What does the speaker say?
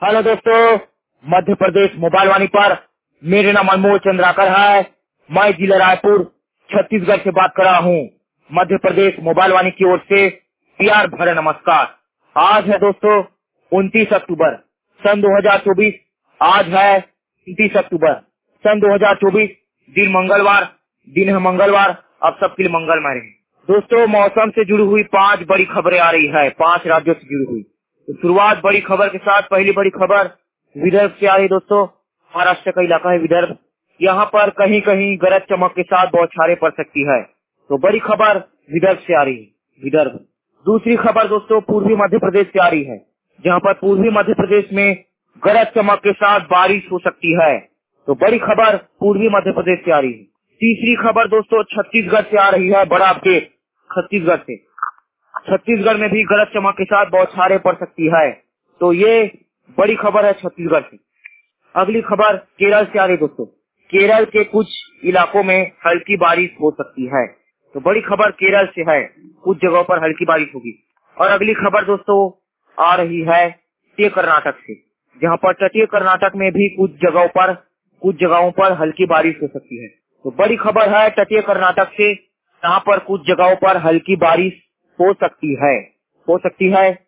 Hello दोस्तों, Madhya Pradesh mobile वाणी पर मेरे नाम अनमोल चंद्राकर है। मैं जिला रायपुर छत्तीसगढ़ से बात कर रहा हूँ। मध्य प्रदेश मोबाइल वाणी की ओर से प्यार भरा नमस्कार। आज है दोस्तों 29 अक्टूबर सन 2024। आज है 29 अक्टूबर सन 2024, दिन है मंगलवार। अब सबके लिए मंगलमय रहे। दोस्तों, मौसम से जुड़ी हुई 5 बड़ी खबरें आ रही है, 5 राज्यों से जुड़ी हुई। तो शुरुआत बड़ी खबर के साथ। पहली बड़ी खबर विदर्भ से आ रही। दोस्तों, महाराष्ट्र का इलाका है विदर्भ। यहाँ पर कहीं कहीं गरज चमक के साथ बौछारें पड़ सकती है। तो बड़ी खबर विदर्भ से आ रही है, विदर्भ। दूसरी खबर दोस्तों पूर्वी मध्य प्रदेश से आ रही है, जहाँ पर पूर्वी मध्य प्रदेश में गरज चमक के साथ बारिश हो सकती है। तो बड़ी खबर पूर्वी मध्य प्रदेश से आ रही है। तीसरी खबर दोस्तों छत्तीसगढ़ से आ रही है। बड़ा अपडेट छत्तीसगढ़ से। छत्तीसगढ़ में भी गरज चमक के साथ बौछारें पड़ सकती है। तो ये बड़ी खबर है छत्तीसगढ़ से। अगली खबर केरल से आ रही दोस्तों। केरल के कुछ इलाकों में हल्की बारिश हो सकती है। तो बड़ी खबर केरल से है, कुछ जगहों पर हल्की बारिश होगी। और अगली खबर दोस्तों आ रही है तटीय कर्नाटक से, जहाँ पर तटीय कर्नाटक में भी कुछ जगहों पर हल्की बारिश हो सकती है। तो बड़ी खबर है तटीय कर्नाटक से, जहाँ पर कुछ जगहों पर हल्की बारिश हो सकती है।